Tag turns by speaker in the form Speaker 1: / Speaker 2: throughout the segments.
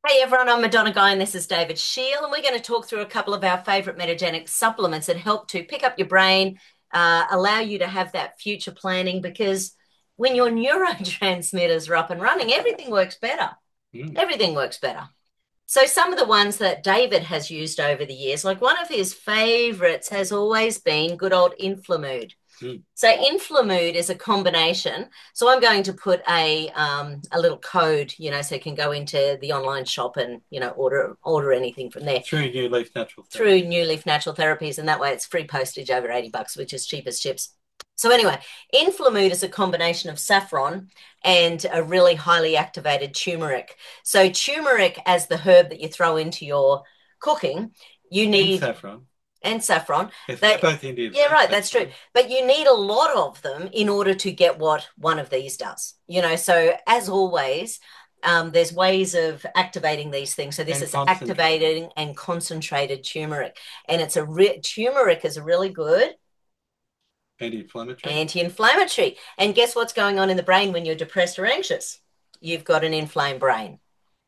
Speaker 1: Hey everyone, I'm Madonna Guy and this is David Shield, and we're going to talk through a couple of our favorite metagenic supplements that help to pick up your brain, allow you to have that future planning because when your neurotransmitters are up and running, everything works better.
Speaker 2: Mm.
Speaker 1: Everything works better. So some of the ones that David has used over the years, like one of his favorites has always been good old Inflamood.
Speaker 2: Mm.
Speaker 1: So Inflamood is a combination. So I'm going to put a little code, so you can go into the online shop and order anything from there
Speaker 2: Through New Leaf Natural
Speaker 1: through
Speaker 2: Therapies.
Speaker 1: New Leaf Natural Therapies, and that way it's free postage over $80, which is cheap as chips. So anyway, Inflamood is a combination of saffron and a really highly activated turmeric. So turmeric, as the herb that you throw into your cooking, you
Speaker 2: And
Speaker 1: need
Speaker 2: saffron.
Speaker 1: and saffron.
Speaker 2: Yes, they're
Speaker 1: They,
Speaker 2: both Indian
Speaker 1: yeah,
Speaker 2: roots,
Speaker 1: right, that's true.
Speaker 2: actually.
Speaker 1: But you need a lot of them in order to get what one of these does. So as always, there's ways of activating these things. So this
Speaker 2: And
Speaker 1: is
Speaker 2: concentrated.
Speaker 1: activating and concentrated turmeric, and turmeric is a really good
Speaker 2: Anti-inflammatory.
Speaker 1: anti-inflammatory. And guess what's going on in the brain when you're depressed or anxious? You've got an inflamed brain.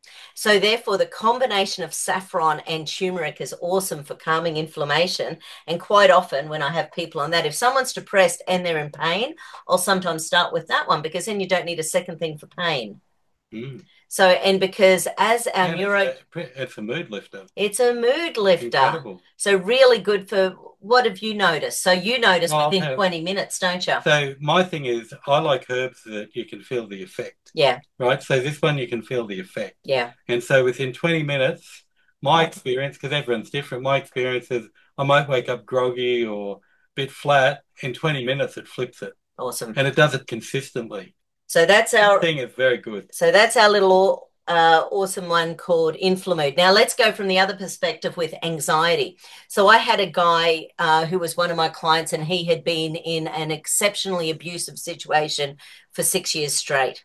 Speaker 1: So therefore, the combination of saffron and turmeric is awesome for calming inflammation. And quite often when I have people on that, if someone's depressed and they're in pain, I'll sometimes start with that one because then you don't need a second thing for pain.
Speaker 2: Mm.
Speaker 1: So, and because as our
Speaker 2: And it's
Speaker 1: neuro,
Speaker 2: it's a mood lifter.
Speaker 1: it's a mood lifter.
Speaker 2: Incredible.
Speaker 1: So really good for what have you noticed? So you notice
Speaker 2: Well, I'll
Speaker 1: within
Speaker 2: have.
Speaker 1: 20 minutes, don't you?
Speaker 2: So my thing is, I like herbs that you can feel the effect,
Speaker 1: Yeah,
Speaker 2: right? So this one you can feel the effect,
Speaker 1: yeah.
Speaker 2: and so within 20 minutes, my experience, because everyone's different, my experience is I might wake up groggy or a bit flat. In 20 minutes, it flips it,
Speaker 1: Awesome.
Speaker 2: and it does it consistently.
Speaker 1: So that's
Speaker 2: That
Speaker 1: our
Speaker 2: thing is very good.
Speaker 1: So that's our little awesome one called Inflamood. Now let's go from the other perspective with anxiety. So I had a guy who was one of my clients, and he had been in an exceptionally abusive situation for 6 years straight.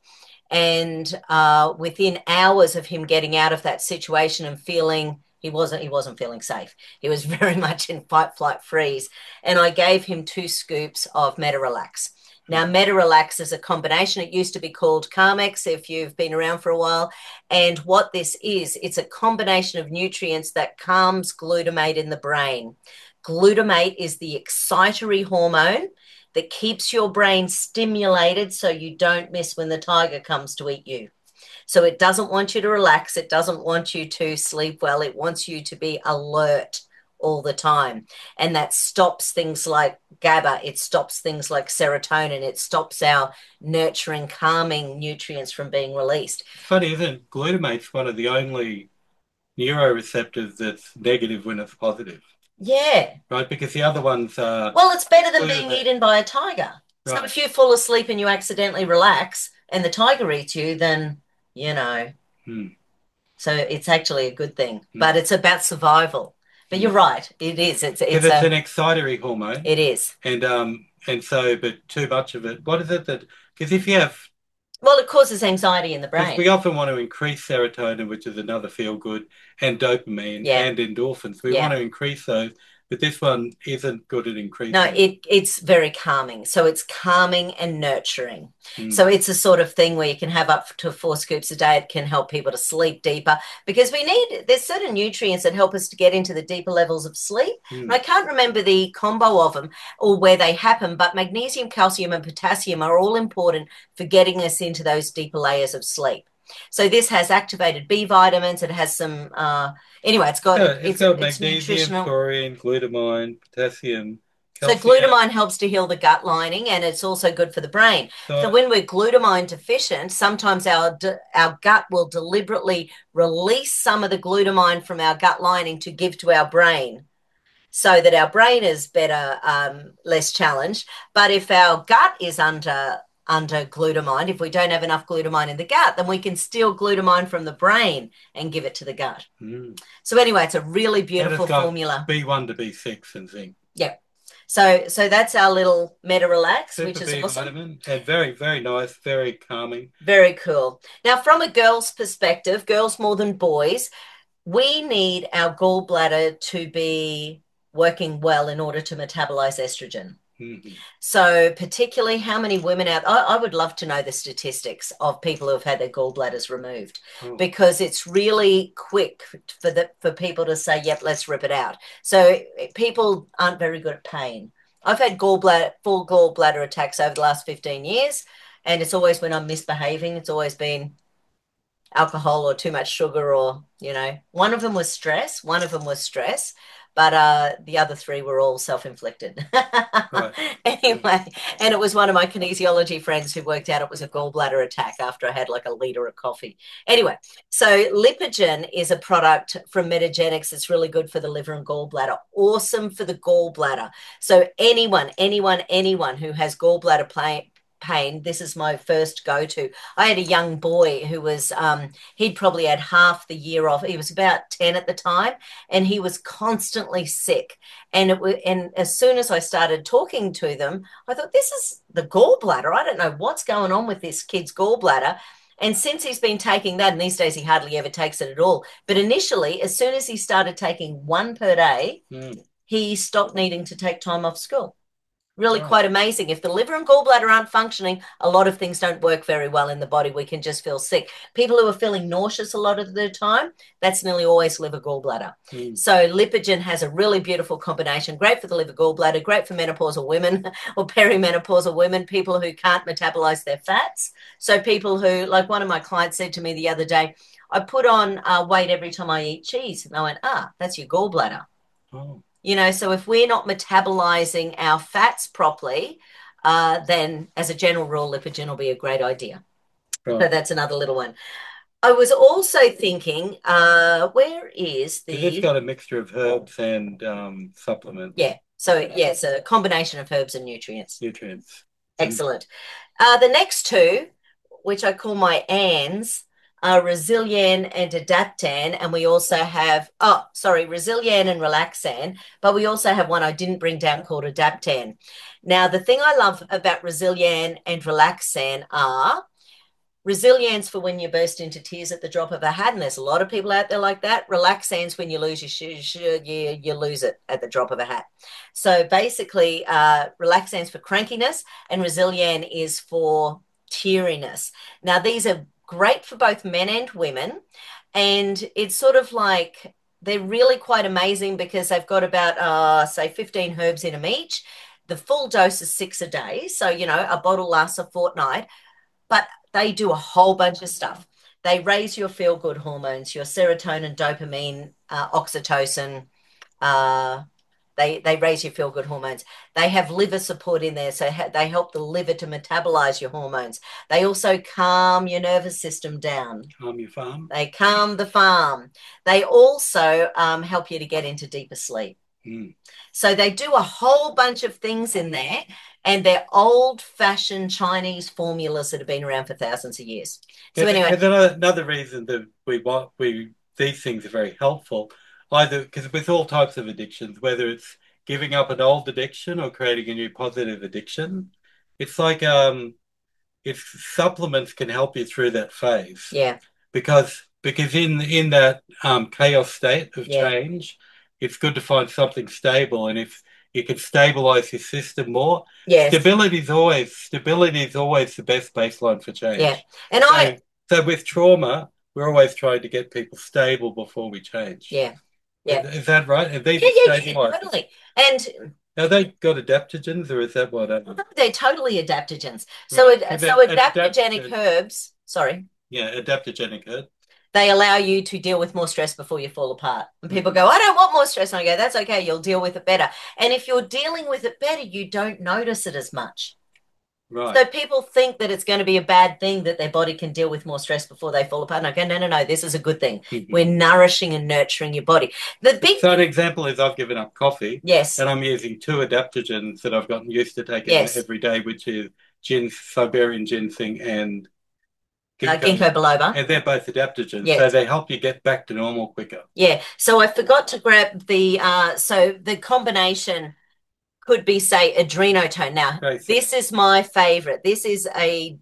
Speaker 1: And within hours of him getting out of that situation and feeling he wasn't feeling safe. He was very much in fight, flight, freeze. And I gave him 2 scoops of MetaRelax. Now, MetaRelax is a combination. It used to be called Carmex if you've been around for a while. And what this is, it's a combination of nutrients that calms glutamate in the brain. Glutamate is the excitatory hormone that keeps your brain stimulated so you don't miss when the tiger comes to eat you. So it doesn't want you to relax. It doesn't want you to sleep well. It wants you to be alert all the time. And that stops things like GABA. It stops things like serotonin. It stops our nurturing, calming nutrients from being released.
Speaker 2: It's funny, isn't it? Glutamate's one of the only neuroreceptors that's negative when it's positive,
Speaker 1: Yeah.
Speaker 2: right? Because the other ones are
Speaker 1: Well, it's better than being
Speaker 2: glutamate,
Speaker 1: eaten by a tiger. So
Speaker 2: right?
Speaker 1: if you fall asleep and you accidentally relax and the tiger eats you, then, you know,
Speaker 2: Hmm.
Speaker 1: so it's actually a good thing,
Speaker 2: Hmm.
Speaker 1: but it's about survival. But you're
Speaker 2: Hmm.
Speaker 1: right, it is. It's
Speaker 2: Because
Speaker 1: it's
Speaker 2: it's
Speaker 1: a
Speaker 2: an excitatory hormone,
Speaker 1: it is.
Speaker 2: and so, but too much of it. What is it that? Because if you have,
Speaker 1: Well, it causes anxiety in the
Speaker 2: because
Speaker 1: brain.
Speaker 2: we often want to increase serotonin, which is another feel good, and dopamine
Speaker 1: Yeah,
Speaker 2: and endorphins. We want
Speaker 1: yeah.
Speaker 2: to increase those, but this one isn't good at
Speaker 1: No,
Speaker 2: increasing.
Speaker 1: it's very calming. So it's calming and nurturing.
Speaker 2: Hmm.
Speaker 1: So it's a sort of thing where you can have up to 4 scoops a day. It can help people to sleep deeper because there's certain nutrients that help us to get into the deeper levels of sleep. And
Speaker 2: Hmm.
Speaker 1: I can't remember the combo of them or where they happen, but magnesium, calcium, and potassium are all important for getting us into those deeper layers of sleep. So this has activated B vitamins. It has some, anyway,
Speaker 2: Yeah, it's got
Speaker 1: it's
Speaker 2: magnesium,
Speaker 1: nutritional.
Speaker 2: taurine, glutamine, potassium,
Speaker 1: So
Speaker 2: calcium.
Speaker 1: glutamine helps to heal the gut lining, and it's also good for the brain. So
Speaker 2: So
Speaker 1: when we're glutamine deficient, sometimes our gut will deliberately release some of the glutamine from our gut lining to give to our brain, so that our brain is better, less challenged. But if our gut is under glutamine, if we don't have enough glutamine in the gut, then we can steal glutamine from the brain and give it to the gut.
Speaker 2: mm.
Speaker 1: So anyway, it's a really
Speaker 2: And it's
Speaker 1: beautiful
Speaker 2: got
Speaker 1: formula.
Speaker 2: B1 to B6 and zinc.
Speaker 1: Yep. So that's our little Meta Relax,
Speaker 2: Super
Speaker 1: which is
Speaker 2: B
Speaker 1: awesome.
Speaker 2: vitamin and very, very nice, very calming.
Speaker 1: Very cool. Now, from a girl's perspective, girls more than boys, we need our gallbladder to be working well in order to metabolize estrogen.
Speaker 2: Mhm.
Speaker 1: So, particularly how many women out, I would love to know the statistics of people who have had their gallbladders removed
Speaker 2: Oh,
Speaker 1: because it's really quick for people to say, yep, let's rip it out. So, people aren't very good at pain. I've had full gallbladder attacks over the last 15 years, and it's always when I'm misbehaving. It's always been alcohol or too much sugar or one of them was stress, but the other three were all self-inflicted.
Speaker 2: right. Mm.
Speaker 1: Anyway, and it was one of my kinesiology friends who worked out it was a gallbladder attack after I had like a liter of coffee. Anyway, so Lipogen is a product from Metagenics. It's really good for the liver and gallbladder, awesome for the gallbladder. So anyone who has gallbladder pain, this is my first go-to. I had a young boy who was he'd probably had half the year off. He was about 10 at the time, and he was constantly sick. And as soon as I started talking to them, I thought, this is the gallbladder. I don't know what's going on with this kid's gallbladder. And since he's been taking that, and these days he hardly ever takes it at all. But initially, as soon as he started taking one per day,
Speaker 2: Mm.
Speaker 1: he stopped needing to take time off school. Really
Speaker 2: Right.
Speaker 1: quite amazing. If the liver and gallbladder aren't functioning, a lot of things don't work very well in the body. We can just feel sick. People who are feeling nauseous a lot of the time, that's nearly always liver gallbladder.
Speaker 2: Mm.
Speaker 1: So Lipogen has a really beautiful combination, great for the liver gallbladder, great for menopausal women or perimenopausal women, people who can't metabolize their fats. So people who, like one of my clients said to me the other day, I put on weight every time I eat cheese. And I went, that's your gallbladder.
Speaker 2: Oh,
Speaker 1: So if we're not metabolizing our fats properly, then as a general rule, Lipogen will be a great idea. So
Speaker 2: right.
Speaker 1: that's another little one. I was also thinking, where is
Speaker 2: Because it's
Speaker 1: the,
Speaker 2: got a mixture of herbs and supplements,
Speaker 1: yeah. So yeah, it's a combination of herbs and nutrients.
Speaker 2: nutrients. Mm.
Speaker 1: Excellent. The next two, which I call my ANS, are Resilien and Adaptan. And we also have, Resilien and Relaxan, but we also have one I didn't bring down called Adaptan. Now, the thing I love about Resilien and Relaxan are Resilience for when you burst into tears at the drop of a hat, and there's a lot of people out there like that. Relaxans when you lose you lose it at the drop of a hat. So basically, relaxans for crankiness, and Resilien is for teariness. Now these are great for both men and women, and it's sort of like they're really quite amazing because they've got about say 15 herbs in them each. The full dose is 6 a day, so a bottle lasts a fortnight, but they do a whole bunch of stuff. They raise your feel good hormones, your serotonin, dopamine, oxytocin. Uh, they raise your feel good hormones. They have liver support in there, so they help the liver to metabolize your hormones. They also calm your nervous system down.
Speaker 2: Calm your farm.
Speaker 1: They calm the farm. They also help you to get into deeper sleep.
Speaker 2: Mm.
Speaker 1: So they do a whole bunch of things in there, and they're old-fashioned Chinese formulas that have been around for thousands of years. So anyway,
Speaker 2: There's another reason that we these things are very helpful, either because with all types of addictions, whether it's giving up an old addiction or creating a new positive addiction, it's like if supplements can help you through that phase.
Speaker 1: yeah,
Speaker 2: Because in that chaos state of
Speaker 1: yeah,
Speaker 2: change, it's good to find something stable. And if you can stabilize your system more,
Speaker 1: yes,
Speaker 2: stability is always the best baseline for
Speaker 1: yeah.
Speaker 2: change.
Speaker 1: And
Speaker 2: So so with trauma, we're always trying to get people stable before we change.
Speaker 1: yeah, yeah,
Speaker 2: Is that right? And these
Speaker 1: yeah,
Speaker 2: are stabilizers.
Speaker 1: totally. And
Speaker 2: Have they got adaptogens, or is that what?
Speaker 1: they're totally adaptogens. So,
Speaker 2: Right.
Speaker 1: so adaptogenic herbs, sorry,
Speaker 2: Yeah, adaptogenic herb.
Speaker 1: they allow you to deal with more stress before you fall apart. And people
Speaker 2: Mm-hmm.
Speaker 1: go, I don't want more stress. And I go, that's okay. You'll deal with it better. And if you're dealing with it better, you don't notice it as much.
Speaker 2: Right.
Speaker 1: So people think that it's going to be a bad thing that their body can deal with more stress before they fall apart. And I go, no. This is a good thing. We're nourishing and nurturing your body. The big
Speaker 2: So an example is I've given up coffee,
Speaker 1: yes,
Speaker 2: and I'm using two adaptogens that I've gotten used to taking
Speaker 1: yes,
Speaker 2: every day, which is Siberian ginseng and
Speaker 1: ginkgo biloba.
Speaker 2: and they're both adaptogens, so
Speaker 1: Yes.
Speaker 2: they help you get back to normal quicker.
Speaker 1: Yeah. So I forgot to grab so the combination could be, say, adrenotone. Now, this is my favorite. This is a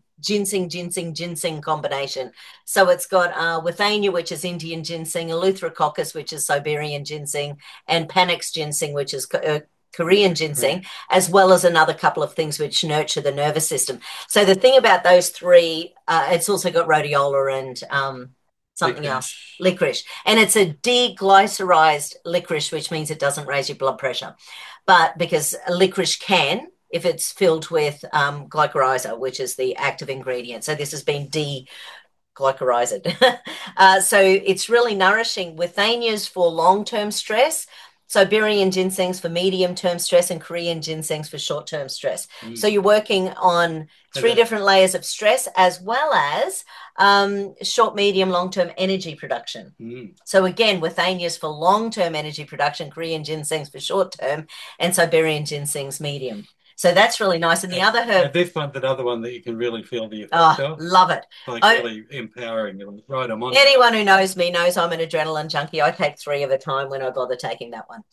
Speaker 1: ginseng combination. So it's got withania, which is Indian ginseng, eleutherococcus, which is Siberian ginseng, and panax ginseng, which is Korean ginseng, as well as another couple of things which nurture the nervous system. So the thing about those three, it's also got rhodiola and something else, licorice. And it's a deglycerized licorice, which means it doesn't raise your blood pressure. But because licorice can, if it's filled with glycyrrhiza, which is the active ingredient. So this has been glycyrrhized. So it's really nourishing. Withanias for long-term stress, Siberian ginsengs for medium-term stress, and Korean ginsengs for short-term stress. So you're working on three different layers of stress, as well as short, medium, long-term energy production. So again, Withanias for long-term energy production, Korean ginsengs for short-term, and Siberian ginsengs medium. So that's really nice. And the other herb.
Speaker 2: And this one's another one that you can really feel the effect of.
Speaker 1: Love it.
Speaker 2: Like really empowering. Right, I'm on.
Speaker 1: Anyone who knows me knows I'm an adrenaline junkie. I take 3 at a time when I bother taking that one.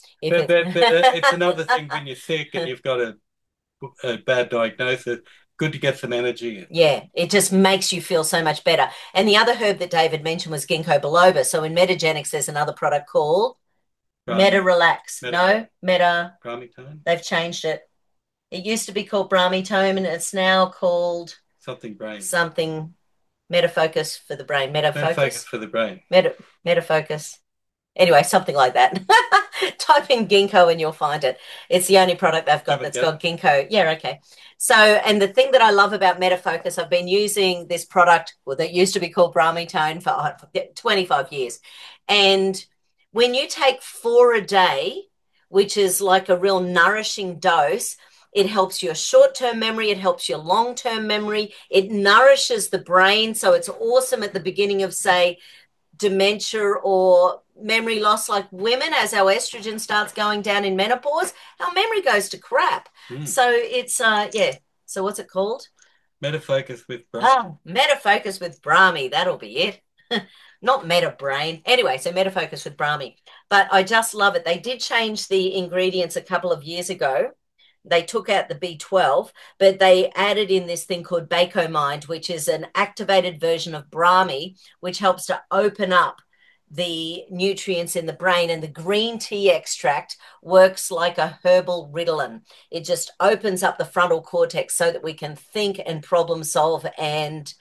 Speaker 2: It's another thing when you're sick and you've got a bad diagnosis. Good to get some energy in.
Speaker 1: Yeah, it just makes you feel so much better. And the other herb that David mentioned was ginkgo biloba. So in Metagenics, there's another product called Meta Relax.
Speaker 2: Bramitone.
Speaker 1: They've changed it. It used to be called Bramitone, and it's now called
Speaker 2: something brain.
Speaker 1: Something Metafocus for the brain.
Speaker 2: Metafocus for the brain.
Speaker 1: Metafocus. Anyway, something like that. Type in ginkgo and you'll find it. It's the only product they've got that's got ginkgo. Yeah, okay. So, and the thing that I love about Metafocus, I've been using this product, well, that used to be called Bramitone for 25 years. And when you take 4 a day, which is like a real nourishing dose, it helps your short-term memory. It helps your long-term memory. It nourishes the brain. So it's awesome at the beginning of, say, dementia or memory loss. Like women, as our estrogen starts going down in menopause, our memory goes to crap. So it's, So what's it called?
Speaker 2: Metafocus with Brahmi.
Speaker 1: Metafocus with Brahmi. That'll be it. Not Meta Brain. Anyway, so Metafocus with Brahmi. But I just love it. They did change the ingredients a couple of years ago. They took out the B12, but they added in this thing called Bacomine, which is an activated version of Brahmi, which helps to open up the nutrients in the brain. And the green tea extract works like a herbal Ritalin. It just opens up the frontal cortex so that we can think and problem solve and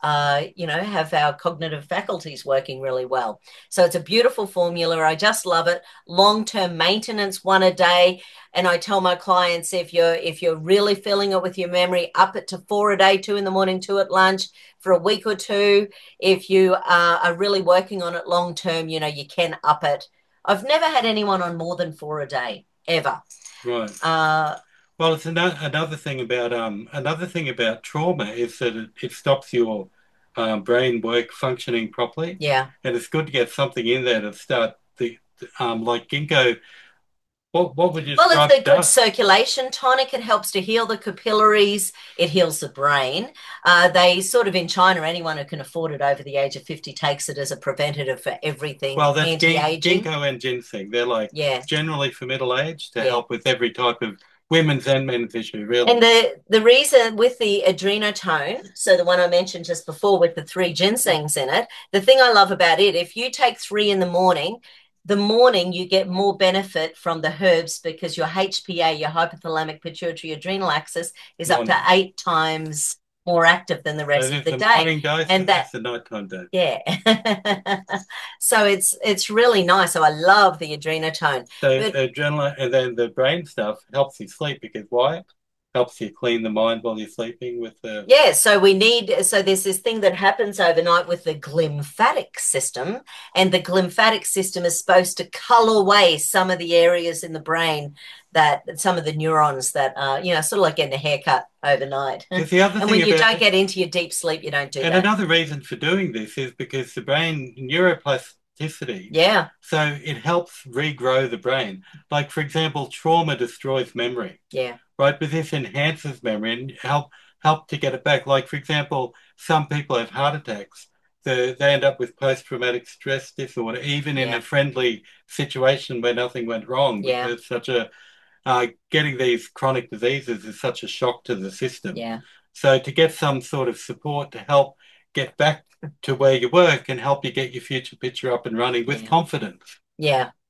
Speaker 1: have our cognitive faculties working really well. So it's a beautiful formula. I just love it. Long-term maintenance, 1 a day. And I tell my clients, if you're really feeling it with your memory, up it to 4 a day, 2 in the morning, 2 at lunch for a week or 2. If you are really working on it long-term, you can up it. I've never had anyone on more than 4 a day, ever.
Speaker 2: Right. Well, it's another thing about trauma is that it stops your brain work functioning properly.
Speaker 1: Yeah.
Speaker 2: And it's good to get something in there to start like ginkgo. What would you?
Speaker 1: Well, it's a good circulation tonic. It helps to heal the capillaries. It heals the brain. They sort of in China, anyone who can afford it over the age of 50 takes it as a preventative for everything.
Speaker 2: Well, that's ginkgo and ginseng. They're like generally for middle age to help with every type of women's and men's issue, really.
Speaker 1: And the reason with the adrenotone, so the one I mentioned just before with the 3 ginsengs in it, the thing I love about it, if you take 3 in the morning you get more benefit from the herbs because your HPA, your hypothalamic pituitary adrenal axis, is up to 8 times more active than the rest of the day.
Speaker 2: Morning dose, and that's the nighttime dose.
Speaker 1: Yeah. So it's really nice. So I love the adrenotone.
Speaker 2: So adrenaline, and then the brain stuff helps you sleep because why? Helps you clean the mind while you're sleeping with the...
Speaker 1: Yeah, so there's this thing that happens overnight with the glymphatic system, and the glymphatic system is supposed to cull away some of the areas in the brain that some of the neurons that are, sort of like getting a haircut overnight. And when you don't get into your deep sleep, you don't do that.
Speaker 2: And another reason for doing this is because the brain neuroplasticity.
Speaker 1: Yeah.
Speaker 2: So it helps regrow the brain. Like, for example, trauma destroys memory.
Speaker 1: Yeah.
Speaker 2: Right, but this enhances memory and help to get it back. Like, for example, some people have heart attacks. They end up with post-traumatic stress disorder, even in a friendly situation where nothing went wrong.
Speaker 1: Yeah.
Speaker 2: It's such a getting these chronic diseases is such a shock to the system.
Speaker 1: Yeah.
Speaker 2: So to get some sort of support to help get back to where you were can help you get your future picture up and running with confidence.
Speaker 1: Yeah.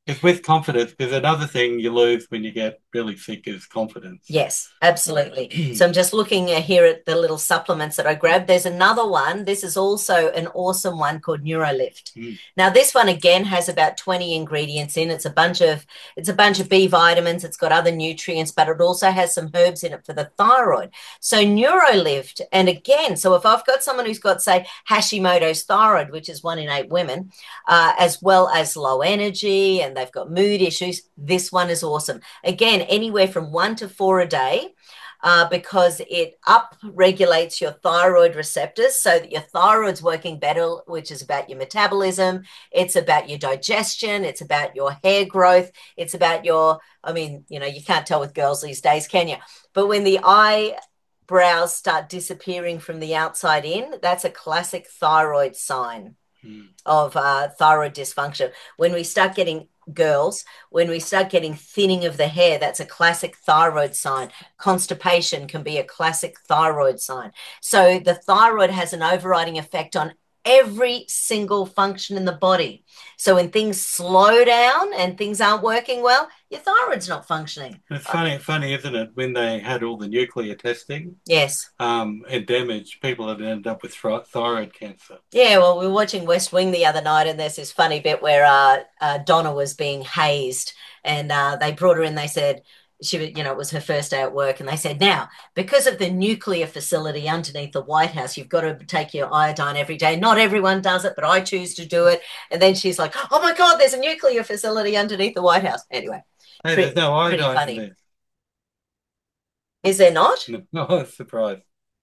Speaker 2: It's with confidence, because another thing you lose when you get really sick is confidence.
Speaker 1: Yes, absolutely. So I'm just looking here at the little supplements that I grabbed. There's another one. This is also an awesome one called Neurolift. Now this one again has about 20 ingredients in. It's a bunch of B vitamins. It's got other nutrients, but it also has some herbs in it for the thyroid. So Neurolift, and again, so if I've got someone who's got, say, Hashimoto's thyroid, which is 1 in 8 women, as well as low energy, and they've got mood issues, this one is awesome. Again, anywhere from 1 to 4 a day. Because it up regulates your thyroid receptors so that your thyroid's working better, which is about your metabolism. It's about your digestion. It's about your hair growth. It's about I mean, you can't tell with girls these days, can you? But when the eyebrows start disappearing from the outside in, that's a classic thyroid sign of thyroid dysfunction. When we start getting thinning of the hair, that's a classic thyroid sign. Constipation can be a classic thyroid sign. So the thyroid has an overriding effect on every single function in the body. So when things slow down and things aren't working well, your thyroid's not functioning.
Speaker 2: It's funny, isn't it? When they had all the nuclear testing,
Speaker 1: Yes.
Speaker 2: and damage, people had ended up with thyroid cancer.
Speaker 1: Yeah, well, we were watching West Wing the other night, and there's this funny bit where Donna was being hazed, and they brought her in. They said it was her first day at work, and they said, now, because of the nuclear facility underneath the White House, you've got to take your iodine every day. Not everyone does it, but I choose to do it. And then she's like, oh my God, there's a nuclear facility underneath the White House. Anyway,
Speaker 2: hey, there's no iodine
Speaker 1: funny.
Speaker 2: in there.
Speaker 1: Is there not?
Speaker 2: No, surprise.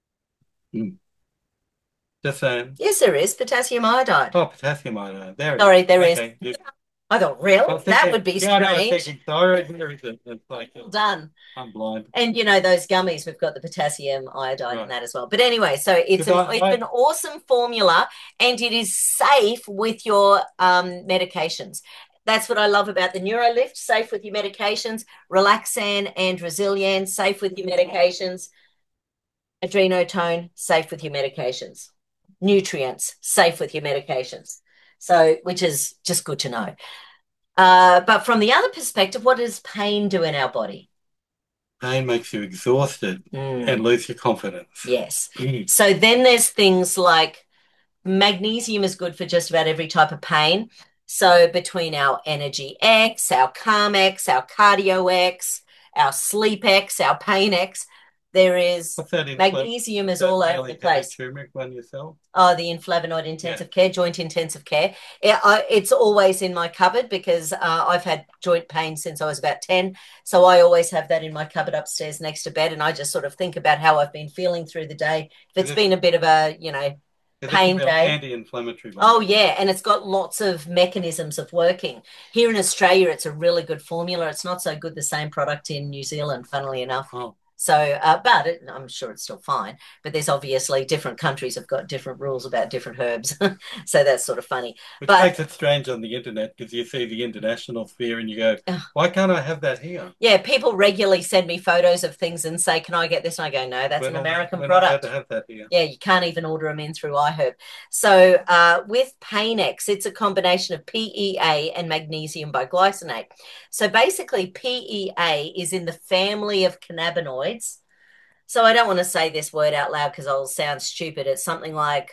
Speaker 2: Just saying.
Speaker 1: Yes, there is potassium iodide.
Speaker 2: Oh, potassium iodide.
Speaker 1: Sorry, there is.
Speaker 2: Okay.
Speaker 1: I thought, really? That would be strange.
Speaker 2: I was thinking thyroid. There is it. It's like,
Speaker 1: well done.
Speaker 2: I'm blind.
Speaker 1: And those gummies, we've got the potassium iodide in that as well. But anyway, so it's an awesome formula, and it is safe with your medications. That's what I love about the Neurolift. Safe with your medications. Relaxan and Resilian, safe with your medications. Adrenotone, safe with your medications. Nutrients, safe with your medications. So, which is just good to know. But from the other perspective, what does pain do in our body?
Speaker 2: Pain makes you exhausted and lose your confidence.
Speaker 1: Yes. So then there's things like magnesium is good for just about every type of pain. So between our Energy X, our Calm X, our Cardio X, our Sleep X, our Pain X, there is magnesium is all over the place.
Speaker 2: Turmeric one yourself?
Speaker 1: Oh, the Inflavonoid Intensive Care, Joint Intensive Care. It's always in my cupboard because I've had joint pain since I was about 10. So I always have that in my cupboard upstairs next to bed. And I just sort of think about how I've been feeling through the day. If it's been a bit of a, pain day.
Speaker 2: Anti-inflammatory.
Speaker 1: Oh, yeah. And it's got lots of mechanisms of working. Here in Australia, it's a really good formula. It's not so good, the same product in New Zealand, funnily enough.
Speaker 2: Oh.
Speaker 1: So, but I'm sure it's still fine. But there's obviously different countries have got different rules about different herbs. So that's sort of funny.
Speaker 2: Which makes it strange on the internet because you see the international sphere and you go, why can't I have that here?
Speaker 1: Yeah, people regularly send me photos of things and say, can I get this? And I go, no, that's an American product.
Speaker 2: To have that here.
Speaker 1: Yeah, you can't even order them in through iHerb. So with Painex, it's a combination of PEA and magnesium biglycinate. So basically, PEA is in the family of cannabinoids. So I don't want to say this word out loud because I'll sound stupid. It's something like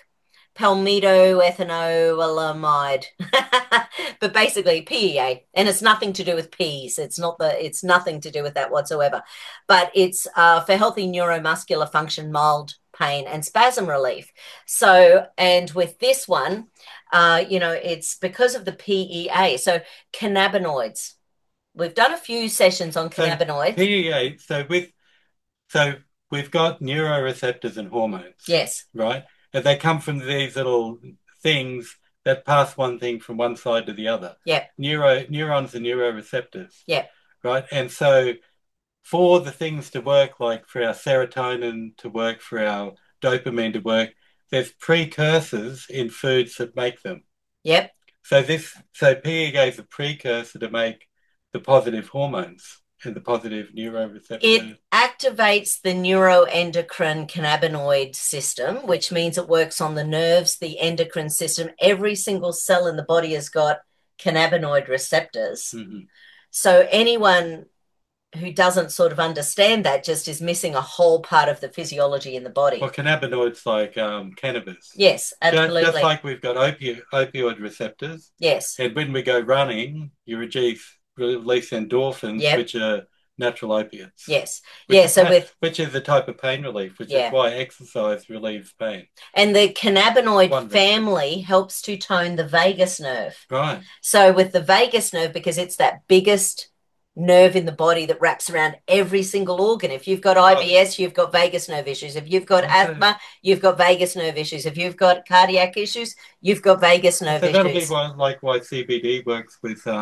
Speaker 1: palmitoethanolamide, but basically PEA, and it's nothing to do with peas. It's nothing to do with that whatsoever. But it's for healthy neuromuscular function, mild pain, and spasm relief. So, and with this one, it's because of the PEA. So cannabinoids. We've done a few sessions on cannabinoids.
Speaker 2: PEA. So we've got neuroreceptors and hormones.
Speaker 1: Yes.
Speaker 2: Right? And they come from these little things that pass one thing from one side to the other.
Speaker 1: Yeah.
Speaker 2: Neurons are neuroreceptors.
Speaker 1: Yeah.
Speaker 2: Right? And so for the things to work, like for our serotonin to work, for our dopamine to work, there's precursors in foods that make them.
Speaker 1: Yep.
Speaker 2: So PEA is a precursor to make the positive hormones and the positive neuroreceptor.
Speaker 1: It activates the neuroendocrine cannabinoid system, which means it works on the nerves, the endocrine system. Every single cell in the body has got cannabinoid receptors.
Speaker 2: Hmm.
Speaker 1: So anyone who doesn't sort of understand that just is missing a whole part of the physiology in the
Speaker 2: Well,
Speaker 1: body.
Speaker 2: cannabinoids like cannabis.
Speaker 1: Yes,
Speaker 2: Just
Speaker 1: absolutely.
Speaker 2: like we've got opioid receptors,
Speaker 1: Yes.
Speaker 2: and when we go running, you release endorphins,
Speaker 1: Yep.
Speaker 2: which are natural opiates,
Speaker 1: Yes. Yeah. So with,
Speaker 2: which is a type of pain relief, which is
Speaker 1: yeah.
Speaker 2: why exercise relieves pain.
Speaker 1: And the cannabinoid
Speaker 2: One reason.
Speaker 1: family helps to tone the vagus nerve.
Speaker 2: Right.
Speaker 1: So with the vagus nerve, because it's that biggest nerve in the body that wraps around every single organ. If you've got
Speaker 2: Oh,
Speaker 1: IBS, you've got vagus nerve issues. If you've got
Speaker 2: so,
Speaker 1: asthma, you've got vagus nerve issues. If you've got cardiac issues, you've got vagus nerve
Speaker 2: so that'll be
Speaker 1: issues.
Speaker 2: why, like why CBD works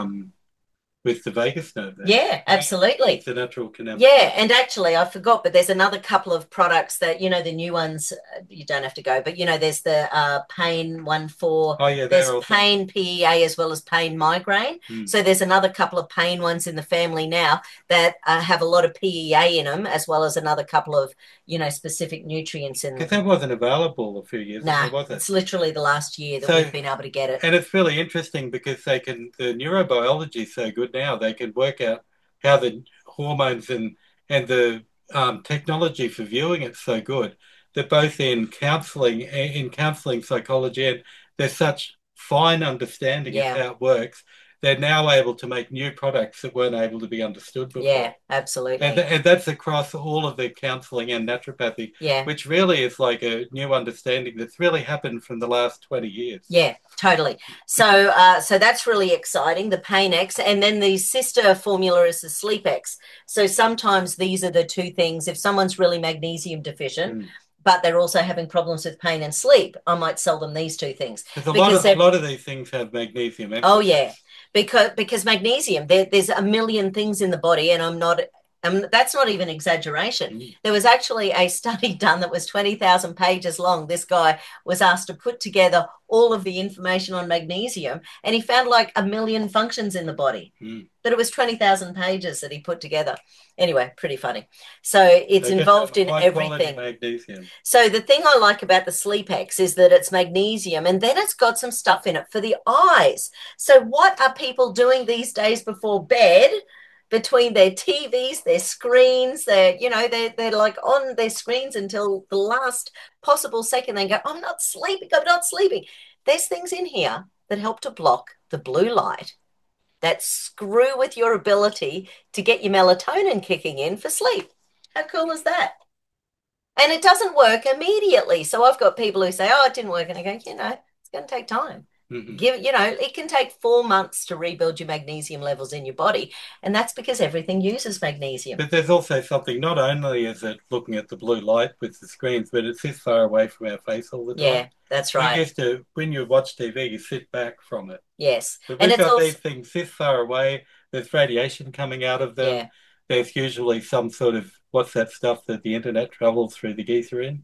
Speaker 2: with the vagus nerve then.
Speaker 1: Yeah,
Speaker 2: Yeah.
Speaker 1: absolutely.
Speaker 2: It's a natural cannabinoid.
Speaker 1: Yeah, and actually, I forgot, but there's another couple of products that, the new ones, you don't have to go, but, there's the pain one
Speaker 2: Oh yeah,
Speaker 1: there's
Speaker 2: they're also.
Speaker 1: pain PEA as well as pain migraine.
Speaker 2: Hmm.
Speaker 1: So there's another couple of pain ones in the family now that have a lot of PEA in them, as well as another couple of, specific nutrients in
Speaker 2: Because
Speaker 1: them.
Speaker 2: that wasn't available a few years ago,
Speaker 1: Nah,
Speaker 2: was it?
Speaker 1: it's literally the last year that
Speaker 2: So,
Speaker 1: we've been able to get it.
Speaker 2: and it's really interesting because the neurobiology is so good now, they can work out how the hormones and the technology for viewing it's so good that both in counseling psychology, and there's such fine understanding of
Speaker 1: Yeah.
Speaker 2: how it works, they're now able to make new products that weren't able to be understood
Speaker 1: Yeah,
Speaker 2: before.
Speaker 1: absolutely.
Speaker 2: And that's across all of the counselling and naturopathy,
Speaker 1: Yeah.
Speaker 2: which really is like a new understanding that's really happened from the last 20 years.
Speaker 1: Yeah, totally. So that's really exciting, the Pain X, and then the sister formula is the Sleep X. So sometimes these are the two things. If someone's really magnesium deficient,
Speaker 2: Mm.
Speaker 1: but they're also having problems with pain and sleep, I might sell them these two things
Speaker 2: Because
Speaker 1: because
Speaker 2: a
Speaker 1: they're,
Speaker 2: lot of these things have magnesium
Speaker 1: oh
Speaker 2: extras.
Speaker 1: yeah, because magnesium, there's a million things in the body, and that's not even exaggeration.
Speaker 2: Mm.
Speaker 1: There was actually a study done that was 20,000 pages long. This guy was asked to put together all of the information on magnesium, and he found like a million functions in the body.
Speaker 2: Mm.
Speaker 1: But it was 20,000 pages that he put together. Anyway, pretty funny. So it's
Speaker 2: They just have
Speaker 1: involved in
Speaker 2: high quality
Speaker 1: everything.
Speaker 2: magnesium.
Speaker 1: So the thing I like about the Sleep X is that it's magnesium and then it's got some stuff in it for the eyes. So what are people doing these days before bed? Between their TVs, their screens, they're like on their screens until the last possible second. They go, I'm not sleeping, I'm not sleeping. There's things in here that help to block the blue light that screw with your ability to get your melatonin kicking in for sleep. How cool is that? And it doesn't work immediately. So I've got people who say, oh, it didn't work. And I go, it's going to take time.
Speaker 2: Mm-hmm.
Speaker 1: It can take 4 months to rebuild your magnesium levels in your body. And that's because everything uses magnesium.
Speaker 2: But there's also something, not only is it looking at the blue light with the screens, but it's this far away from our face all the time.
Speaker 1: Yeah, that's right.
Speaker 2: When you watch TV, you sit back from it.
Speaker 1: Yes.
Speaker 2: But
Speaker 1: And
Speaker 2: we've
Speaker 1: it's
Speaker 2: got
Speaker 1: also,
Speaker 2: these things this far away. There's radiation coming out of them.
Speaker 1: yeah.
Speaker 2: There's usually some sort of, what's that stuff that the internet travels through the ether in?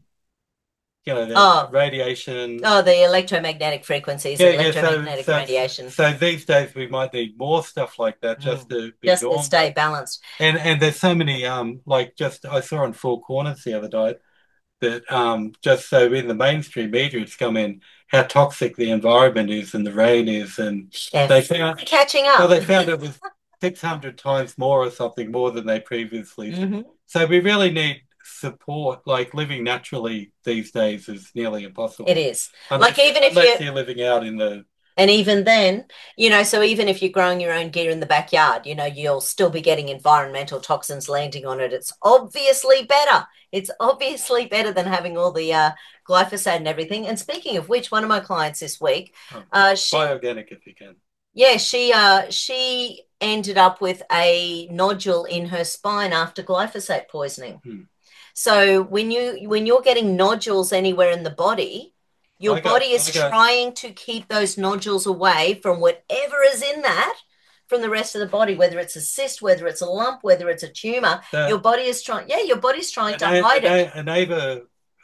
Speaker 2: The
Speaker 1: Oh,
Speaker 2: radiation.
Speaker 1: oh, the electromagnetic frequencies,
Speaker 2: Yeah, yeah.
Speaker 1: electromagnetic radiation.
Speaker 2: So these days we might need more stuff like that just to be
Speaker 1: Just to
Speaker 2: normal.
Speaker 1: stay balanced.
Speaker 2: And there's so many like just I saw on Four Corners the other day that just so in the mainstream media it's come in how toxic the environment is and the rain is, and
Speaker 1: Yeah,
Speaker 2: they found
Speaker 1: catching up.
Speaker 2: well they found it was 600 times more or something more than they previously.
Speaker 1: Mhm.
Speaker 2: So we really need support. Like living naturally these days is nearly impossible.
Speaker 1: It is. Like even if
Speaker 2: you're living out in the
Speaker 1: and even then, so even if you're growing your own gear in the backyard, you'll still be getting environmental toxins landing on it. It's obviously better. It's obviously better than having all the glyphosate and everything. And speaking of which, one of my clients this week, she,
Speaker 2: buy organic if you can.
Speaker 1: yeah, she ended up with a nodule in her spine after glyphosate poisoning.
Speaker 2: Hmm.
Speaker 1: So when you're getting nodules anywhere in the body, your body is trying to keep those nodules away from whatever is in that from the rest of the body, whether it's a cyst, whether it's a lump, whether it's a tumor. Your body is trying, your body's trying to hide it.
Speaker 2: A neighbor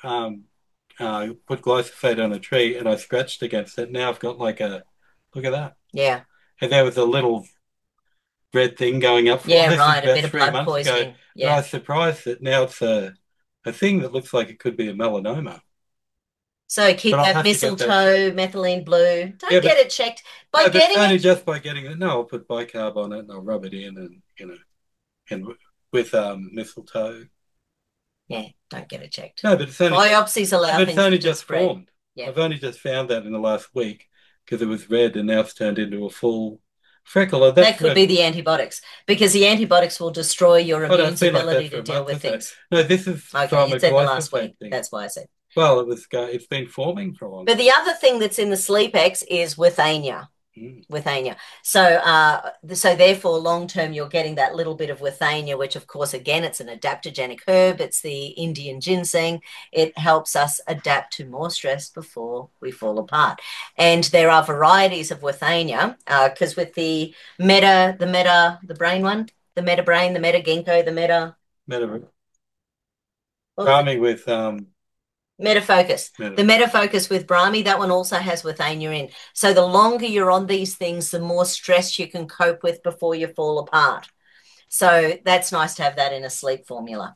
Speaker 2: put glyphosate on a tree and I scratched against it. Now I've got like look at that.
Speaker 1: Yeah.
Speaker 2: And there was a little red thing going up.
Speaker 1: Yeah, right. A bit of blood poisoning.
Speaker 2: Ago,
Speaker 1: yeah.
Speaker 2: And I was surprised that now it's a thing that looks like it could be a melanoma.
Speaker 1: So keep
Speaker 2: But I'll
Speaker 1: that
Speaker 2: have to get that.
Speaker 1: mistletoe, methylene blue.
Speaker 2: Yeah,
Speaker 1: Don't
Speaker 2: but
Speaker 1: get it checked. By
Speaker 2: no, but
Speaker 1: getting
Speaker 2: only
Speaker 1: it,
Speaker 2: just by getting it. No, I'll put bicarb on it and I'll rub it in, and and with mistletoe.
Speaker 1: yeah, don't get it checked.
Speaker 2: No, but
Speaker 1: Biopsies allow
Speaker 2: it's
Speaker 1: things
Speaker 2: only
Speaker 1: to just
Speaker 2: just
Speaker 1: spread.
Speaker 2: formed.
Speaker 1: Yeah.
Speaker 2: I've only just found that in the last week because it was red and now it's turned into a full freckle. And
Speaker 1: That
Speaker 2: that's
Speaker 1: could
Speaker 2: right.
Speaker 1: be the antibiotics because the antibiotics will destroy your
Speaker 2: I don't
Speaker 1: immune's
Speaker 2: feel like
Speaker 1: ability
Speaker 2: that for
Speaker 1: to
Speaker 2: a
Speaker 1: deal
Speaker 2: month or
Speaker 1: with
Speaker 2: so.
Speaker 1: things.
Speaker 2: No, this is
Speaker 1: Okay,
Speaker 2: from
Speaker 1: you
Speaker 2: a
Speaker 1: said the last
Speaker 2: glyphosate
Speaker 1: week.
Speaker 2: thing.
Speaker 1: That's why I said.
Speaker 2: Well, it's been forming for a long
Speaker 1: But
Speaker 2: time.
Speaker 1: the other thing that's in the Sleep X is withania.
Speaker 2: Mm.
Speaker 1: Withania. So therefore, long term, you're getting that little bit of withania, which, of course, again, it's an adaptogenic herb. It's the Indian ginseng. It helps us adapt to more stress before we fall apart. And there are varieties of withania because with the brain one, the meta brain, the meta ginkgo, the meta.
Speaker 2: Meta,
Speaker 1: What was it?
Speaker 2: Army with
Speaker 1: Metafocus.
Speaker 2: meta.
Speaker 1: The Metafocus with Brahmi, that one also has withania in. So the longer you're on these things, the more stress you can cope with before you fall apart. So that's nice to have that in a sleep formula.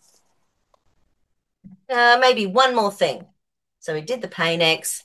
Speaker 1: Maybe one more thing. So we did the Pain X.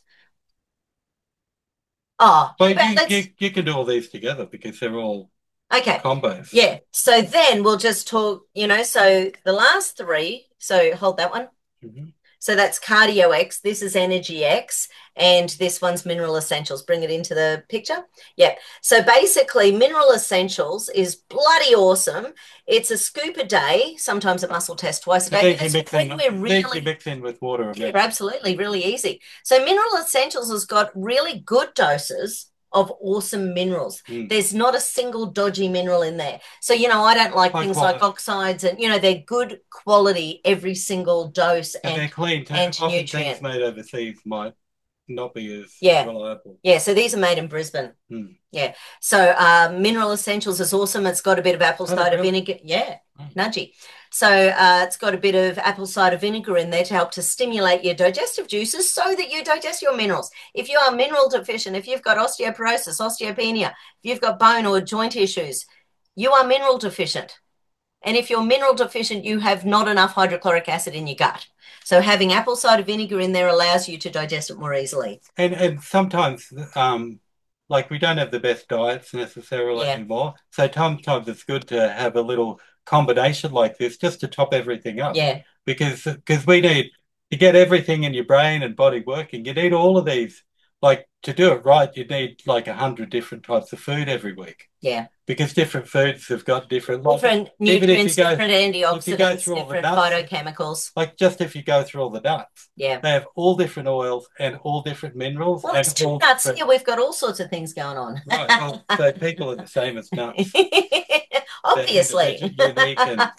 Speaker 1: Oh,
Speaker 2: But
Speaker 1: let's.
Speaker 2: you can do all these together because they're all
Speaker 1: Okay.
Speaker 2: combos.
Speaker 1: Yeah. So then we'll just talk, so the last three. So hold that one.
Speaker 2: Mm-hmm.
Speaker 1: So that's Cardio X. This is Energy X. And this one's Mineral Essentials. Bring it into the picture. Yep. So basically, Mineral Essentials is bloody awesome. It's a scoop a day. Sometimes a muscle test twice a day.
Speaker 2: These you mix in with water a bit.
Speaker 1: Yeah, absolutely. Really easy. So Mineral Essentials has got really good doses of awesome minerals.
Speaker 2: Mm.
Speaker 1: There's not a single dodgy mineral in there. So, I don't like things like oxides and, they're good quality every single dose
Speaker 2: and they're clean too.
Speaker 1: and
Speaker 2: Often
Speaker 1: nutrient.
Speaker 2: things made overseas might not be as reliable.
Speaker 1: Yeah, so these are made in Brisbane.
Speaker 2: Mm.
Speaker 1: Yeah. So Mineral Essentials is awesome. It's got a bit of apple cider vinegar. Yeah, nudgy. So it's got a bit of apple cider vinegar in there to help to stimulate your digestive juices so that you digest your minerals. If you are mineral deficient, if you've got osteoporosis, osteopenia, if you've got bone or joint issues, you are mineral deficient. And if you're mineral deficient, you have not enough hydrochloric acid in your gut. So having apple cider vinegar in there allows you to digest it more easily.
Speaker 2: And sometimes, like we don't have the best diets necessarily anymore. So sometimes it's good to have a little combination like this just to top everything up.
Speaker 1: Yeah.
Speaker 2: Because we need to get everything in your brain and body working. You need all of these. Like to do it right, you need like 100 different types of food every week.
Speaker 1: Yeah.
Speaker 2: Because different foods have got different
Speaker 1: nutrients, different antioxidants, different phytochemicals.
Speaker 2: Like just if you go through all the nuts,
Speaker 1: they
Speaker 2: have all different oils and all different minerals.
Speaker 1: Well, it's two nuts here. We've got all sorts of things going on.
Speaker 2: Right. Well, so people are the same as nuts.
Speaker 1: Obviously.
Speaker 2: Unique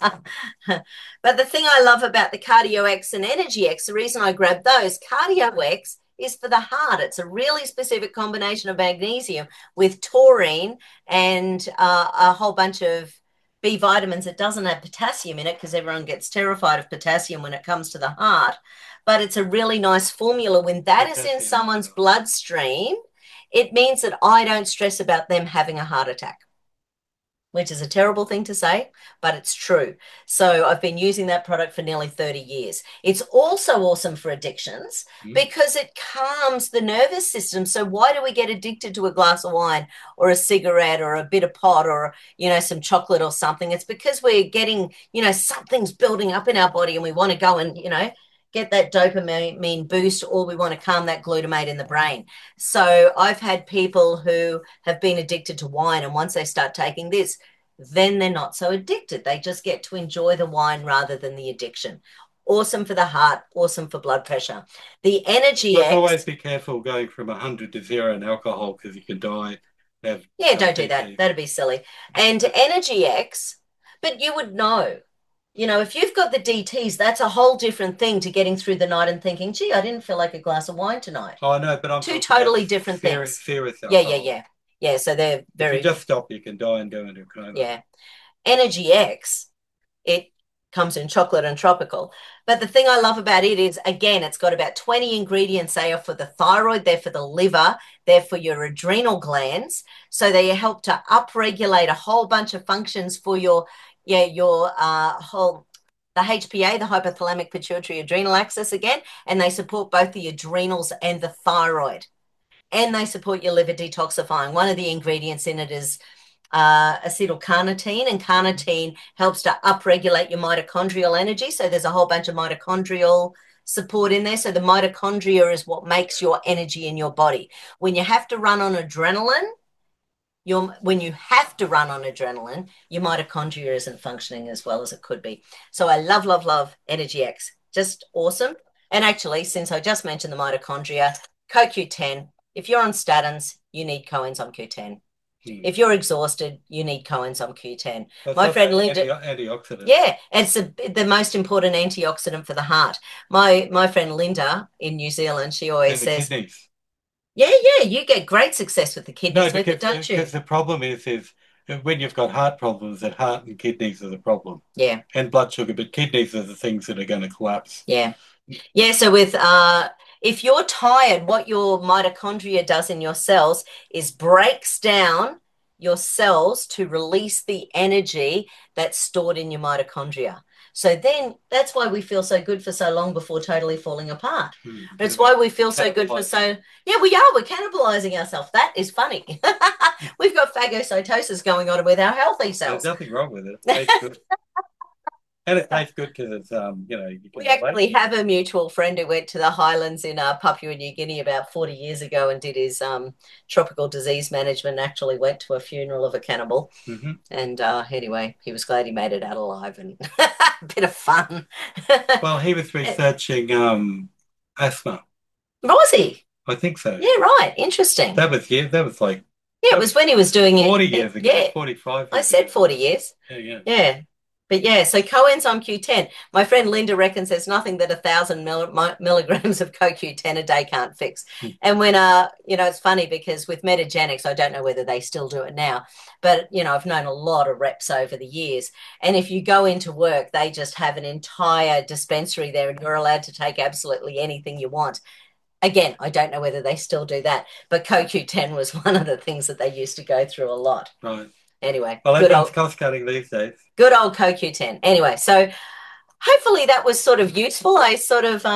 Speaker 1: But the thing I love about the Cardio X and Energy X, the reason I grabbed those, Cardio X is for the heart. It's a really specific combination of magnesium with taurine and a whole bunch of B vitamins. It doesn't have potassium in it because everyone gets terrified of potassium when it comes to the heart. But it's a really nice formula. When that is in someone's bloodstream, it means that I don't stress about them having a heart attack, which is a terrible thing to say, but it's true. So I've been using that product for nearly 30 years. It's also awesome for addictions because it calms the nervous system. So why do we get addicted to a glass of wine or a cigarette or a bit of pot or, some chocolate or something? It's because we're getting, something's building up in our body and we want to go and, get that dopamine boost, or we want to calm that glutamate in the brain. So I've had people who have been addicted to wine, and once they start taking this, then they're not so addicted. They just get to enjoy the wine rather than the addiction. Awesome for the heart, awesome for blood pressure. The Energy X.
Speaker 2: Always be careful going from 100 to 0 in alcohol because you can die.
Speaker 1: Don't do that. That'd be silly. And Energy X, but you would know. If you've got the DTs, that's a whole different thing to getting through the night and thinking, gee, I didn't feel like a glass of wine tonight.
Speaker 2: Oh, no, but I'm
Speaker 1: two totally different things.
Speaker 2: Serious alcohol.
Speaker 1: Yeah, so they're very...
Speaker 2: If you just stop, you can die and go into a coma.
Speaker 1: Yeah. Energy X, it comes in chocolate and tropical. But the thing I love about it is, again, it's got about 20 ingredients. They are for the thyroid, they're for the liver, they're for your adrenal glands. So they help to upregulate a whole bunch of functions for your whole the HPA, the hypothalamic pituitary adrenal axis again, and they support both the adrenals and the thyroid. And they support your liver detoxifying. One of the ingredients in it is acetylcarnitine, and carnitine helps to upregulate your mitochondrial energy. So there's a whole bunch of mitochondrial support in there. So the mitochondria is what makes your energy in your body. When you have to run on adrenaline, your mitochondria isn't functioning as well as it could be. So I love, love, love Energy X. Just awesome. And actually, since I just mentioned the mitochondria, CoQ10, if you're on statins, you need coenzyme Q10. If you're exhausted, you need coenzyme Q10. My friend Linda,
Speaker 2: antioxidant.
Speaker 1: Yeah, it's the most important antioxidant for the heart. My friend Linda in New Zealand, she always says,
Speaker 2: kidneys.
Speaker 1: Yeah, you get great success with the kidneys with it, don't you?
Speaker 2: Because the problem is when you've got heart problems, that heart and kidneys are the problem.
Speaker 1: Yeah.
Speaker 2: And blood sugar, but kidneys are the things that are going to collapse.
Speaker 1: Yeah. Yeah, so with if you're tired, what your mitochondria does in your cells is breaks down your cells to release the energy that's stored in your mitochondria. So then that's why we feel so good for so long before totally falling apart. It's why we feel so good for so, yeah, we're cannibalizing ourselves. That is funny. We've got phagocytosis going on with our healthy cells.
Speaker 2: There's nothing wrong with it. It tastes good. And it tastes good because it's,
Speaker 1: we actually have a mutual friend who went to the highlands in Papua New Guinea about 40 years ago and did his tropical disease management, actually went to a funeral of a cannibal. And anyway, he was glad he made it out alive, and a bit of fun.
Speaker 2: Well, he was researching asthma.
Speaker 1: Was he?
Speaker 2: I think so.
Speaker 1: Yeah, right. Interesting.
Speaker 2: That was like...
Speaker 1: Yeah, it was when he was doing
Speaker 2: 40 years ago. Yeah. 45 years
Speaker 1: I said 40 years.
Speaker 2: Yeah.
Speaker 1: But yeah, so coenzyme Q10. My friend Linda reckons there's nothing that 1,000 milligrams of CoQ10 a day can't fix. And when, it's funny because with Metagenics, I don't know whether they still do it now, but, I've known a lot of reps over the years. And if you go into work, they just have an entire dispensary there and you're allowed to take absolutely anything you want. Again, I don't know whether they still do that, but CoQ10 was one of the things that they used to go through a lot.
Speaker 2: Right.
Speaker 1: Anyway.
Speaker 2: Well, everyone's cost cutting these days.
Speaker 1: Good old CoQ10. Anyway, so hopefully that was sort of useful. I sort of,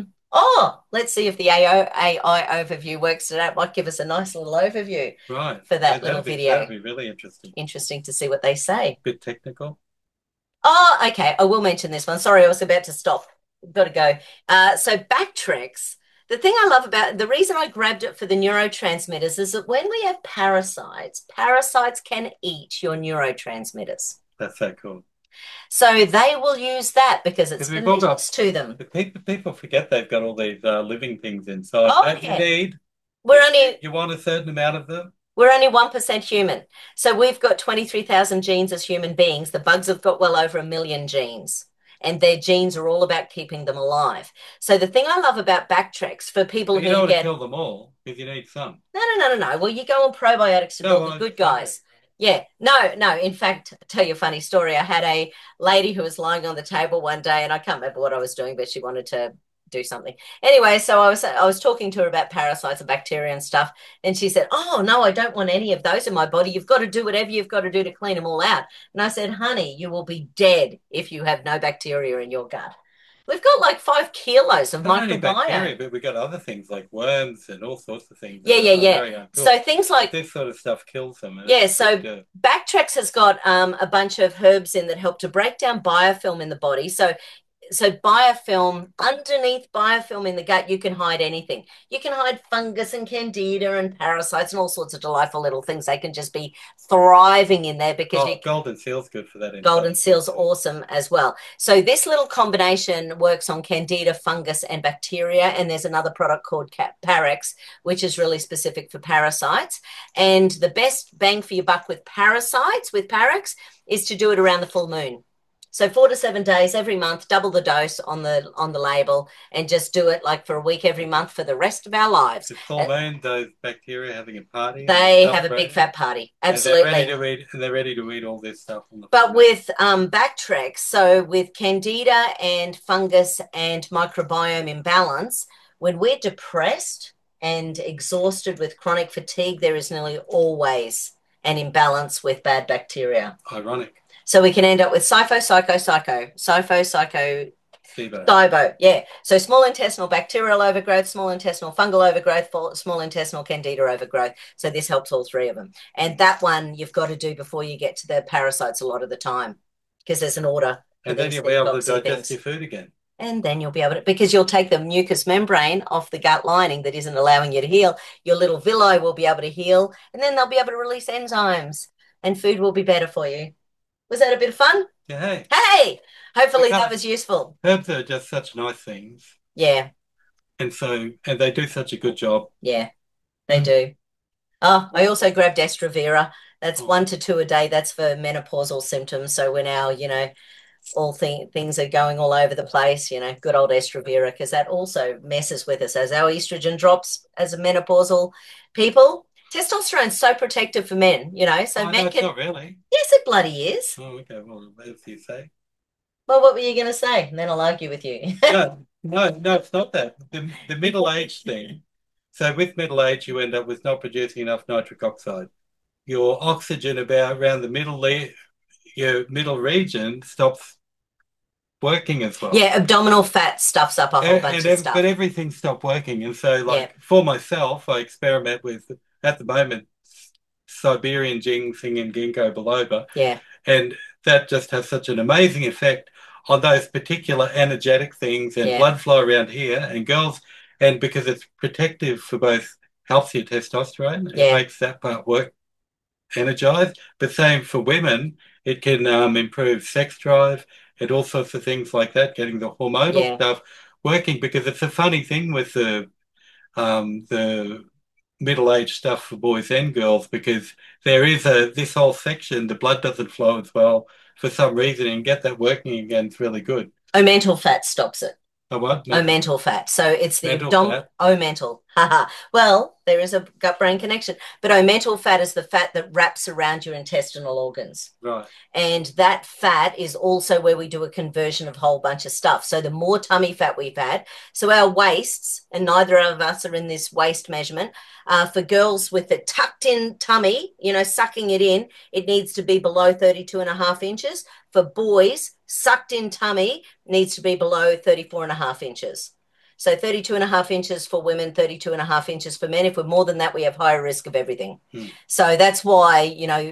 Speaker 1: let's see if the AI overview works. So that might give us a nice little overview for that little video.
Speaker 2: That'd be really interesting.
Speaker 1: Interesting to see what they say.
Speaker 2: Bit technical.
Speaker 1: Oh, okay. I will mention this one. Sorry, I was about to stop. Got to go. So Bactrex. The thing I love about the reason I grabbed it for the neurotransmitters is that when we have parasites can eat your neurotransmitters.
Speaker 2: That's so cool.
Speaker 1: So they will use that because it's delicious to them.
Speaker 2: People forget they've got all these living things inside that you need. You want a certain amount of them.
Speaker 1: We're only 1% human. So we've got 23,000 genes as human beings. The bugs have got well over 1 million genes. And their genes are all about keeping them alive. So the thing I love about Bactrex for people who
Speaker 2: don't want to kill them all because you need some.
Speaker 1: No. Well, you go on probiotics to build the good guys. Yeah. No. In fact, I'll tell you a funny story. I had a lady who was lying on the table one day, and I can't remember what I was doing, but she wanted to do something. Anyway, so I was talking to her about parasites and bacteria and stuff, and she said, "Oh no, I don't want any of those in my body. You've got to do whatever you've got to do to clean them all out." And I said, "Honey, you will be dead if you have no bacteria in your gut. We've got like 5 kilos of
Speaker 2: microbiome. Not only bacteria, but we've got other things like worms and all sorts of things.
Speaker 1: Yeah. So things like
Speaker 2: this sort of stuff kills them.
Speaker 1: So Bactrex has got a bunch of herbs in that help to break down biofilm in the body. So biofilm, underneath biofilm in the gut, you can hide anything. You can hide fungus and candida and parasites and all sorts of delightful little things. They can just be thriving in there because
Speaker 2: golden seal's good for that.
Speaker 1: Golden seal's awesome as well. So this little combination works on candida, fungus, and bacteria. And there's another product called Parex, which is really specific for parasites. And the best bang for your buck with parasites, with Parex, is to do it around the full moon. So 4 to 7 days every month, double the dose on the label, and just do it like for a week every month for the rest of our lives.
Speaker 2: The full moon, those bacteria having a party.
Speaker 1: They have a big fat party. Absolutely.
Speaker 2: And they're ready to eat all this stuff.
Speaker 1: But with Bactrex, so with candida and fungus and microbiome imbalance, when we're depressed and exhausted with chronic fatigue, there is nearly always an imbalance with bad bacteria.
Speaker 2: Ironic.
Speaker 1: So we can end up with SIFO,
Speaker 2: SIBO.
Speaker 1: SIBO, yeah. So small intestinal bacterial overgrowth, small intestinal fungal overgrowth, small intestinal candida overgrowth. So this helps all three of them. And that one you've got to do before you get to the parasites a lot of the time because there's an order for
Speaker 2: And then
Speaker 1: these
Speaker 2: you'll be able to
Speaker 1: toxic
Speaker 2: digest
Speaker 1: things.
Speaker 2: your food again.
Speaker 1: And then you'll be able to, because you'll take the mucous membrane off the gut lining that isn't allowing you to heal. Your little villi will be able to heal, and then they'll be able to release enzymes, and food will be better for you. Was that a bit of fun?
Speaker 2: Yeah, hey.
Speaker 1: Hey, hopefully that was useful.
Speaker 2: Herbs are just such nice things.
Speaker 1: Yeah.
Speaker 2: And they do such a good job.
Speaker 1: Yeah, they do. Oh, I also grabbed Estravera. That's
Speaker 2: Oh.
Speaker 1: 1 to 2 a day. That's for menopausal symptoms. So we're now, all things are going all over the place, good old Estravera, because that also messes with us as our estrogen drops as a menopausal people. Testosterone's so protective for men, so men
Speaker 2: no,
Speaker 1: can.
Speaker 2: not really.
Speaker 1: Yes, it bloody is.
Speaker 2: Oh, okay. Well, as you say.
Speaker 1: Well, what were you going to say? And then I'll argue with you.
Speaker 2: No, it's not that. The middle age thing. So with middle age, you end up with not producing enough nitric oxide. Your oxygen around your middle region stops working as well.
Speaker 1: Yeah, abdominal fat stuffs up a whole bunch of stuff.
Speaker 2: But everything stopped working. And so,
Speaker 1: Yeah.
Speaker 2: for myself, I experiment with, at the moment, Siberian ginseng and ginkgo biloba.
Speaker 1: Yeah.
Speaker 2: And that just has such an amazing effect on those particular energetic things and blood flow around here. And girls, and because it's protective for both helps your testosterone, it makes that part work energized. But same for women, it can improve sex drive and all sorts of things like that, getting the hormonal stuff working. Because it's a funny thing with the middle-aged stuff for boys and girls, because there is this whole section, the blood doesn't flow as well for some reason, and get that working again is really good.
Speaker 1: Mental fat stops it.
Speaker 2: What?
Speaker 1: Mental fat. So it's the abdominal. Mental. Well, there is a gut-brain connection. But mental fat is the fat that wraps around your intestinal organs.
Speaker 2: Right.
Speaker 1: And that fat is also where we do a conversion of a whole bunch of stuff. So the more tummy fat we've had, so our waists, and neither of us are in this waist measurement, for girls with a tucked in tummy, sucking it in, it needs to be below 32.5 inches. For boys, sucked in tummy needs to be below 34.5 inches. So 32.5 inches for women, 32.5 inches for men. If we're more than that, we have higher risk of everything. So that's why,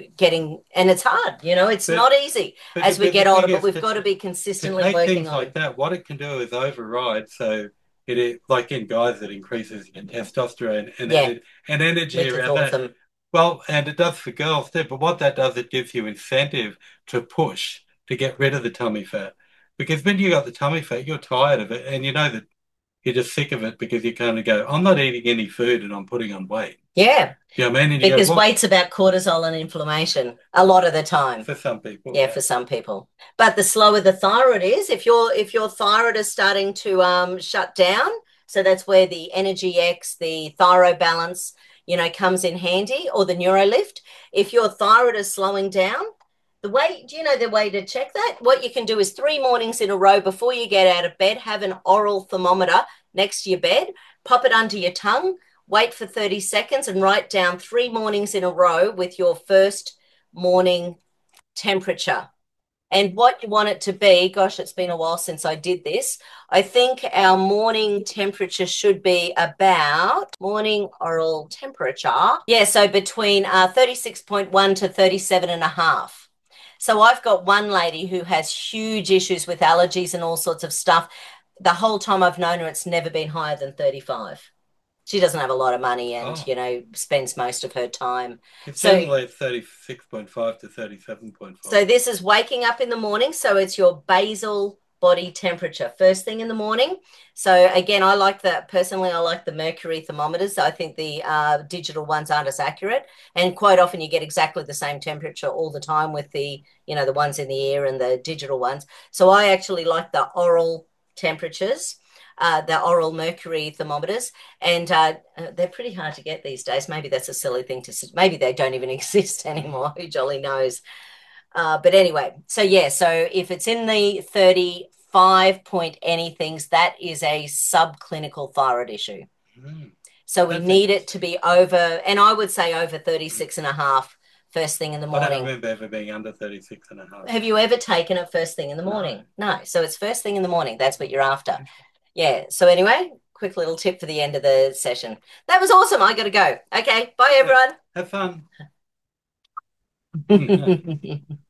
Speaker 1: and it's hard, it's not easy as we get older, but we've got to be consistently working
Speaker 2: things
Speaker 1: on
Speaker 2: like that. What it can do is override. So it like in guys, it increases your testosterone and energy around that. Well, and it does for girls too. But what that does, it gives you incentive to push to get rid of the tummy fat. Because when you got the tummy fat, you're tired of it, and you know that you're just sick of it because you kind of go, I'm not eating any food and I'm putting on weight.
Speaker 1: Yeah.
Speaker 2: You know what I mean?
Speaker 1: Because weight's about cortisol and inflammation a lot of the time.
Speaker 2: For some people.
Speaker 1: Yeah, for some people. But the slower the thyroid is, if your thyroid is starting to shut down, so that's where the Energy X, the thyroid balance, comes in handy, or the NeuroLift. If your thyroid is slowing down, the way to check that? What you can do is 3 mornings in a row before you get out of bed, have an oral thermometer next to your bed, pop it under your tongue, wait for 30 seconds and write down 3 mornings in a row with your first morning temperature. And what you want it to be, gosh, it's been a while since I did this. I think our morning temperature should be about morning oral temperature. Yeah, so between 36.1 to 37.5. So I've got one lady who has huge issues with allergies and all sorts of stuff. The whole time I've known her, it's never been higher than 35. She doesn't have a lot of money and, spends most of her time.
Speaker 2: It's generally 36.5 to 37.5.
Speaker 1: So this is waking up in the morning. So it's your basal body temperature first thing in the morning. So again, I like the mercury thermometers. I think the digital ones aren't as accurate, and quite often you get exactly the same temperature all the time with the the ones in the ear and the digital ones. So I actually like the oral temperatures, the oral mercury thermometers, and they're pretty hard to get these days. Maybe that's a silly thing to say. Maybe they don't even exist anymore. Who jolly knows? But anyway, so if it's in the 35 point anythings, that is a subclinical thyroid issue. So we need it to be over, and I would say over 36.5 first thing in the
Speaker 2: I don't
Speaker 1: morning?
Speaker 2: remember ever being under 36 and a half.
Speaker 1: Have you ever taken it first thing in the morning? No. So it's first thing in the morning. That's what you're after. Yeah. So anyway, quick little tip for the end of the session. That was awesome. I got to go. Okay. Bye,
Speaker 2: Yeah. Have fun.
Speaker 1: everyone.